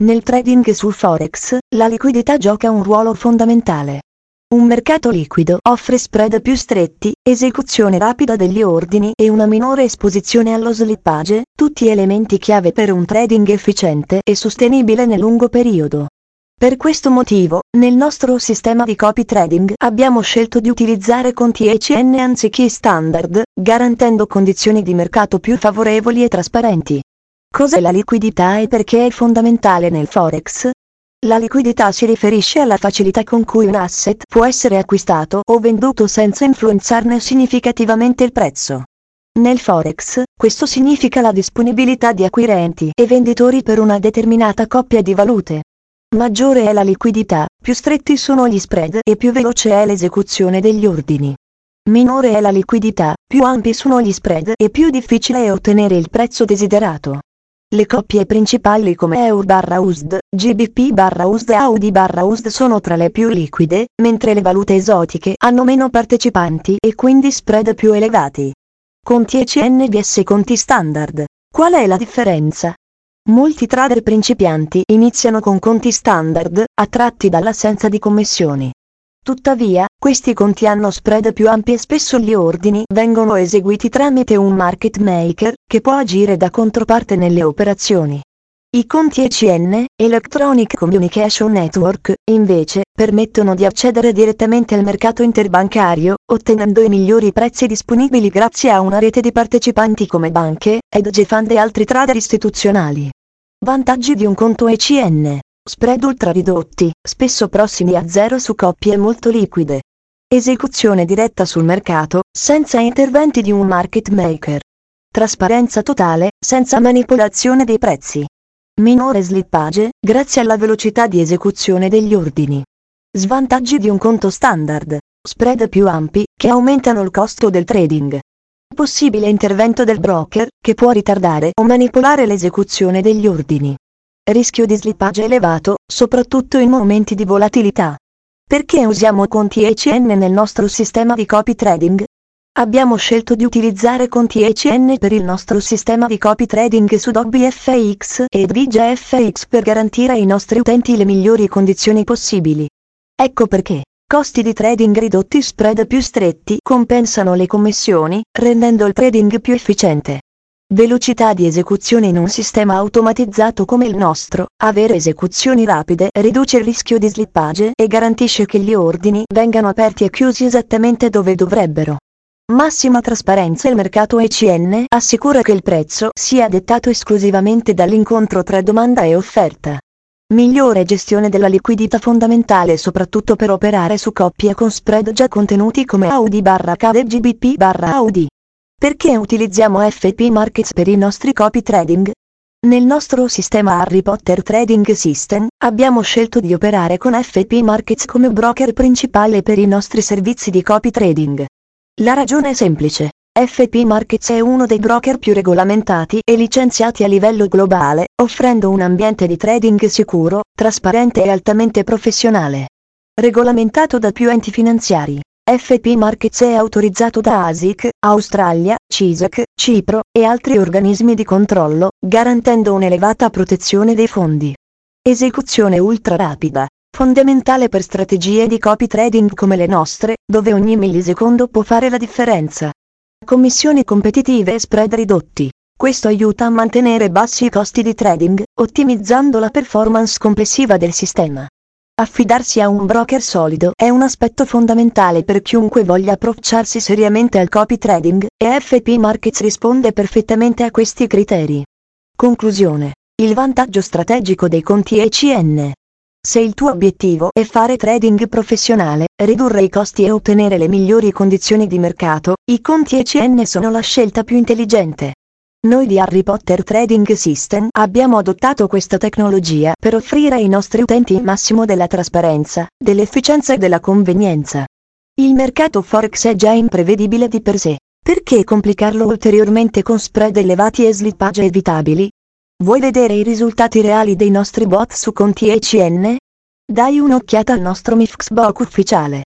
Nel trading sul Forex, la liquidità gioca un ruolo fondamentale. Un mercato liquido offre spread più stretti, esecuzione rapida degli ordini e una minore esposizione allo slippage, tutti elementi chiave per un trading efficiente e sostenibile nel lungo periodo. Per questo motivo, nel nostro sistema di copy trading abbiamo scelto di utilizzare conti ECN anziché standard, garantendo condizioni di mercato più favorevoli e trasparenti. Cos'è la liquidità e perché è fondamentale nel Forex? La liquidità si riferisce alla facilità con cui un asset può essere acquistato o venduto senza influenzarne significativamente il prezzo. Nel Forex, questo significa la disponibilità di acquirenti e venditori per una determinata coppia di valute. Maggiore è la liquidità, più stretti sono gli spread e più veloce è l'esecuzione degli ordini. Minore è la liquidità, più ampi sono gli spread e più difficile è ottenere il prezzo desiderato. Le coppie principali come EUR/USD, GBP/USD e AUD/USD sono tra le più liquide, mentre le valute esotiche hanno meno partecipanti e quindi spread più elevati. Conti ECN vs conti standard. Qual è la differenza? Molti trader principianti iniziano con conti standard, attratti dall'assenza di commissioni. Tuttavia, questi conti hanno spread più ampi e spesso gli ordini vengono eseguiti tramite un market maker, che può agire da controparte nelle operazioni. I conti ECN, Electronic Communication Network, invece, permettono di accedere direttamente al mercato interbancario, ottenendo i migliori prezzi disponibili grazie a una rete di partecipanti come banche, hedge fund e altri trader istituzionali. Vantaggi di un conto ECN. Spread ultra ridotti, spesso prossimi a zero su coppie molto liquide. Esecuzione diretta sul mercato, senza interventi di un market maker. Trasparenza totale, senza manipolazione dei prezzi. Minore slippage, grazie alla velocità di esecuzione degli ordini. Svantaggi di un conto standard. Spread più ampi, che aumentano il costo del trading. Possibile intervento del broker, che può ritardare o manipolare l'esecuzione degli ordini. Rischio di slippage elevato, soprattutto in momenti di volatilità. Perché usiamo conti ECN nel nostro sistema di copy trading? Abbiamo scelto di utilizzare conti ECN per il nostro sistema di copy trading su DogbyFX e DJFX per garantire ai nostri utenti le migliori condizioni possibili. Ecco perché. Costi di trading ridotti, spread più stretti compensano le commissioni, rendendo il trading più efficiente. Velocità di esecuzione in un sistema automatizzato come il nostro. Avere esecuzioni rapide riduce il rischio di slippage e garantisce che gli ordini vengano aperti e chiusi esattamente dove dovrebbero. Massima trasparenza. Il mercato ECN assicura che il prezzo sia dettato esclusivamente dall'incontro tra domanda e offerta. Migliore gestione della liquidità, fondamentale soprattutto per operare su coppie con spread già contenuti come AUD/CAD e GBP/AUD. Perché utilizziamo FP Markets per i nostri copy trading? Nel nostro sistema Harry Potter Trading System, abbiamo scelto di operare con FP Markets come broker principale per i nostri servizi di copy trading. La ragione è semplice. FP Markets è uno dei broker più regolamentati e licenziati a livello globale, offrendo un ambiente di trading sicuro, trasparente e altamente professionale. Regolamentato da più enti finanziari. FP Markets è autorizzato da ASIC, Australia, CISAC, Cipro e altri organismi di controllo, garantendo un'elevata protezione dei fondi. Esecuzione ultra rapida. Fondamentale per strategie di copy trading come le nostre, dove ogni millisecondo può fare la differenza. Commissioni competitive e spread ridotti. Questo aiuta a mantenere bassi i costi di trading, ottimizzando la performance complessiva del sistema. Affidarsi a un broker solido è un aspetto fondamentale per chiunque voglia approcciarsi seriamente al copy trading, e FP Markets risponde perfettamente a questi criteri. Conclusione. Il vantaggio strategico dei conti ECN. Se il tuo obiettivo è fare trading professionale, ridurre i costi e ottenere le migliori condizioni di mercato, i conti ECN sono la scelta più intelligente. Noi di Harry Potter Trading System abbiamo adottato questa tecnologia per offrire ai nostri utenti il massimo della trasparenza, dell'efficienza e della convenienza. Il mercato Forex è già imprevedibile di per sé. Perché complicarlo ulteriormente con spread elevati e slippage evitabili? Vuoi vedere i risultati reali dei nostri bot su conti ECN? Dai un'occhiata al nostro MIFXBOC ufficiale.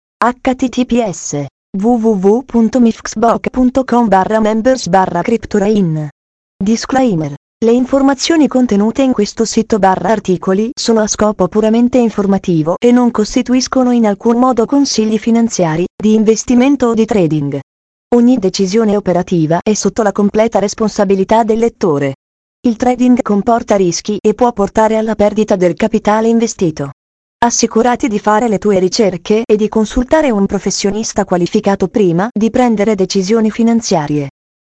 https www.mifxboc.com/members/cryptorain. Disclaimer. Le informazioni contenute in questo sito/articoli sono a scopo puramente informativo e non costituiscono in alcun modo consigli finanziari, di investimento o di trading. Ogni decisione operativa è sotto la completa responsabilità del lettore. Il trading comporta rischi e può portare alla perdita del capitale investito. Assicurati di fare le tue ricerche e di consultare un professionista qualificato prima di prendere decisioni finanziarie.